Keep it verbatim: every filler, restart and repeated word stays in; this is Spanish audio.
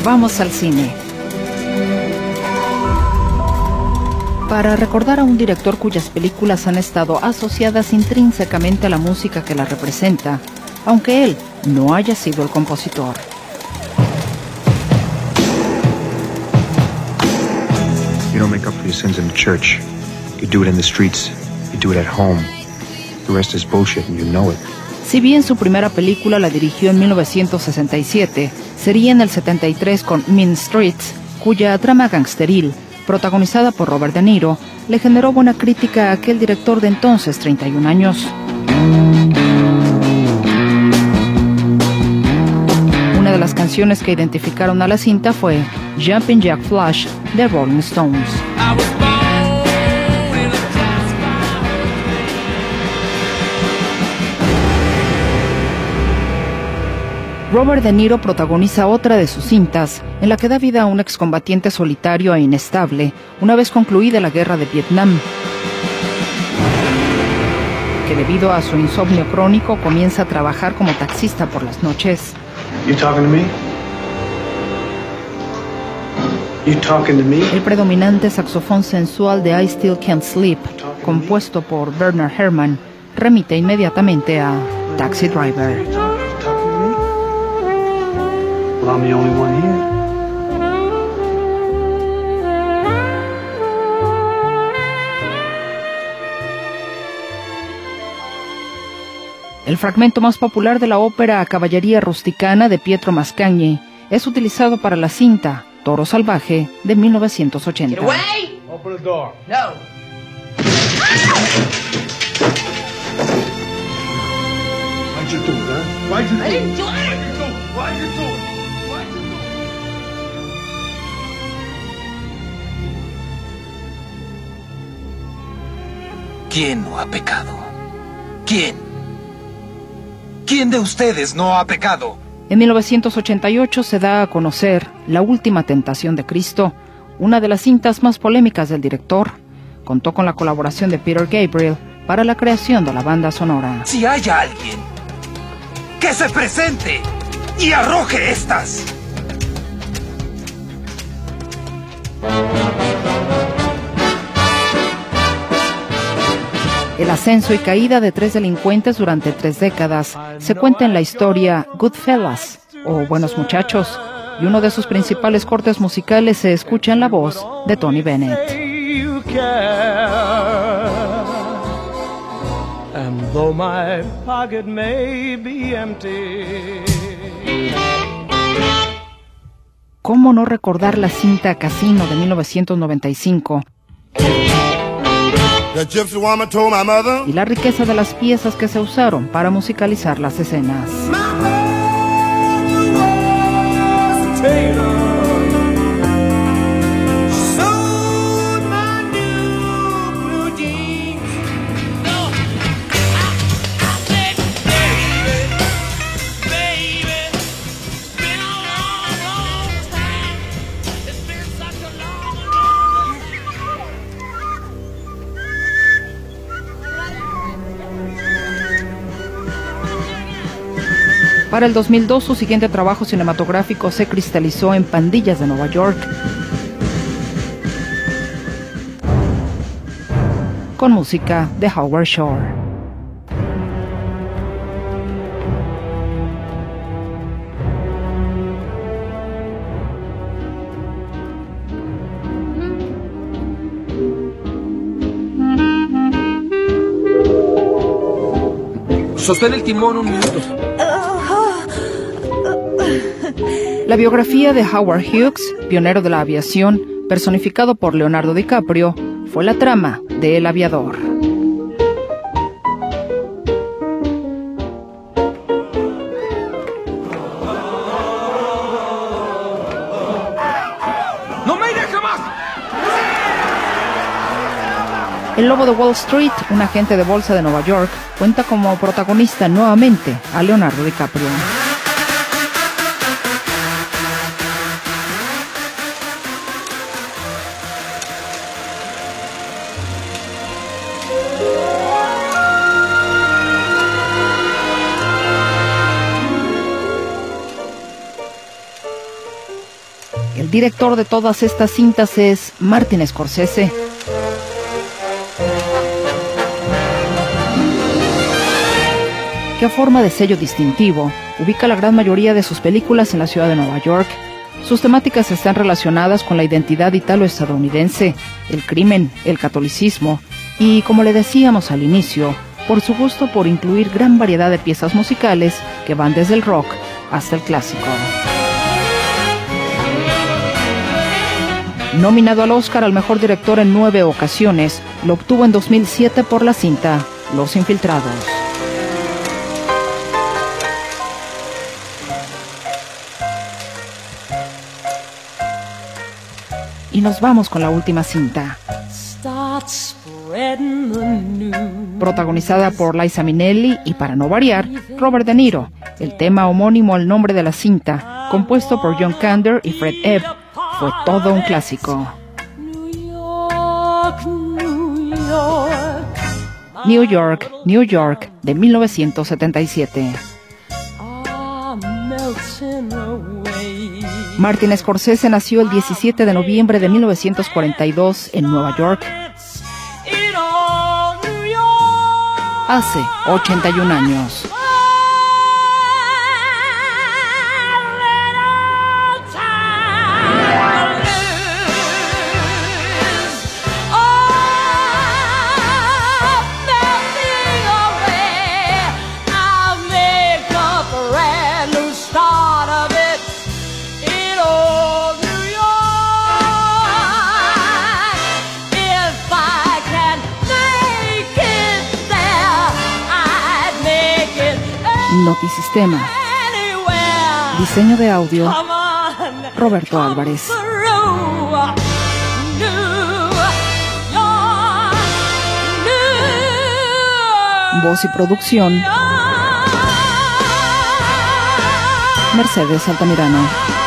Vamos al cine. Para recordar a un director cuyas películas han estado asociadas intrínsecamente a la música que la representa, aunque él no haya sido el compositor. You don't make up for your sins in the church. You do it in the streets. You do it at home. The rest is bullshit and you know it. Si bien su primera película la dirigió en mil novecientos sesenta y siete, sería en el setenta y tres con Mean Streets, cuya trama gangsteril, protagonizada por Robert De Niro, le generó buena crítica a aquel director de entonces, treinta y un años. Una de las canciones que identificaron a la cinta fue Jumpin' Jack Flash de Rolling Stones. Robert De Niro protagoniza otra de sus cintas, en la que da vida a un excombatiente solitario e inestable, una vez concluida la guerra de Vietnam, que debido a su insomnio crónico comienza a trabajar como taxista por las noches. You talking to me? You talking to me? El predominante saxofón sensual de I Still Can't Sleep, compuesto por Bernard Herrmann, remite inmediatamente a Taxi Driver. Well, I'm the only one here. El fragmento más popular de la ópera Caballería Rusticana de Pietro Mascagni es utilizado para la cinta Toro Salvaje de mil novecientos ochenta. Get away! Open the door. No. Why'd you do it, huh? Why'd you do I it? didn't do it. Why'd you do it? Why'd you do it? Why'd you do it? ¿Quién no ha pecado? ¿Quién? ¿Quién de ustedes no ha pecado? En mil novecientos ochenta y ocho se da a conocer La Última Tentación de Cristo, una de las cintas más polémicas del director. Contó con la colaboración de Peter Gabriel para la creación de la banda sonora. Si hay alguien que se presente y arroje estas. El ascenso y caída de tres delincuentes durante tres décadas se cuenta en la historia Goodfellas, o Buenos Muchachos, y uno de sus principales cortes musicales se escucha en la voz de Tony Bennett. ¿Cómo no recordar la cinta Casino de mil novecientos noventa y cinco? Y la riqueza de las piezas que se usaron para musicalizar las escenas. Para el dos mil dos, su siguiente trabajo cinematográfico se cristalizó en Pandillas de Nueva York, con música de Howard Shore. Sostén el timón un minuto. La biografía de Howard Hughes, pionero de la aviación, personificado por Leonardo DiCaprio, fue la trama de El Aviador. ¡No me iré jamás! El Lobo de Wall Street, un agente de bolsa de Nueva York, cuenta como protagonista nuevamente a Leonardo DiCaprio. director de todas estas cintas es Martin Scorsese. Que a forma de sello distintivo, ubica la gran mayoría de sus películas en la ciudad de Nueva York. Sus temáticas están relacionadas con la identidad italo-estadounidense, el crimen, el catolicismo y, como le decíamos al inicio, por su gusto por incluir gran variedad de piezas musicales que van desde el rock hasta el clásico. Nominado al Oscar al mejor director en nueve ocasiones, lo obtuvo en dos mil siete por la cinta Los Infiltrados. Y nos vamos con la última cinta. Protagonizada por Liza Minnelli y, para no variar, Robert De Niro. El tema homónimo al nombre de la cinta, compuesto por John Kander y Fred Ebb, fue todo un clásico. New York, New York, de mil novecientos setenta y siete. Martin Scorsese nació el diecisiete de noviembre de mil novecientos cuarenta y dos en Nueva York. Hace ochenta y un años. Notisistema. Diseño de audio, Roberto Álvarez. Voz y producción, Mercedes Altamirano.